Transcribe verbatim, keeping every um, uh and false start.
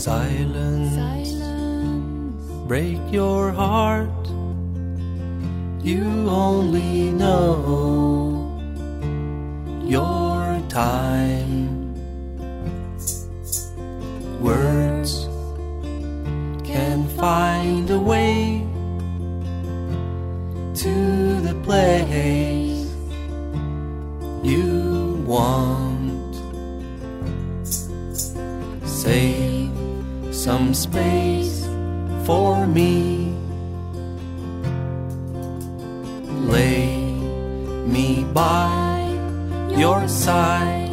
Silence, silence, break your heart. You only know your time. Words can find a way to the place you want. Save some space for me. Lay me by your side.